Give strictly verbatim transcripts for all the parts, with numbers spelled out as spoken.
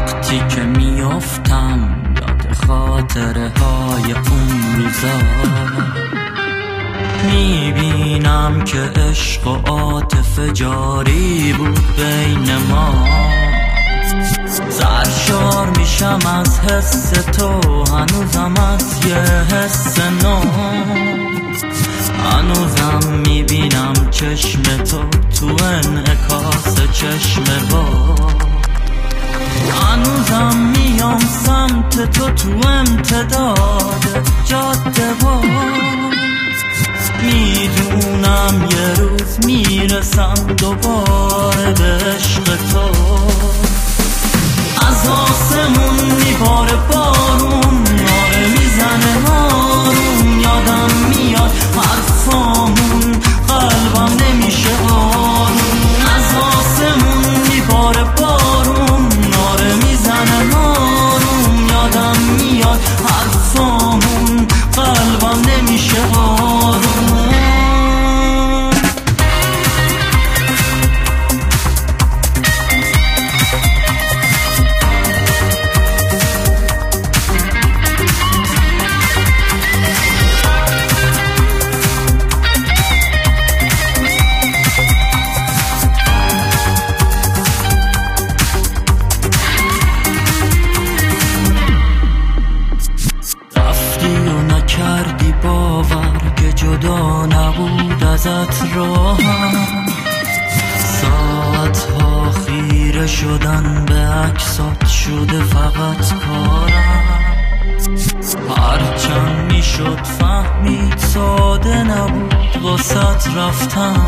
وقتی که میافتم یاد خاطره های اون روزا، میبینم که عشق و عاطفه جاری بود بین ما. سرشار میشم از حس تو، هنوزم از یه حس نو. هنوزم میبینم چشم تو تو انعکاس چشم با. هنوزم میام سمت تو تو امتداد جاده با. میدونم یه روز میرسم دوباره به عشق تو. از آسمون میباره بارون، ناره میزنه آروم. یادم میاد حرفامون، قلبم نمیشه آروم. از آسمون میباره بارون، ناره میزنه آروم. یادم میاد حرفامون، قلبم نمیشه آروم. کردی باور که جدا نبود ازت راهم. ساعتها خیره شدن به عکسات شده فقط کارم. هرچند میشد فهمید ساده نبود واسط رفتم،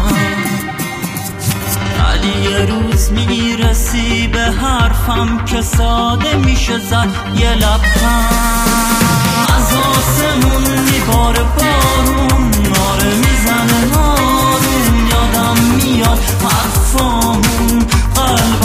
ولی یه روز میرسی به حرفم که ساده میشه زد یه لبخند. از آسمون میباره بارون، ناره میزنه آروم. یادم میاد حرفامون، قلبم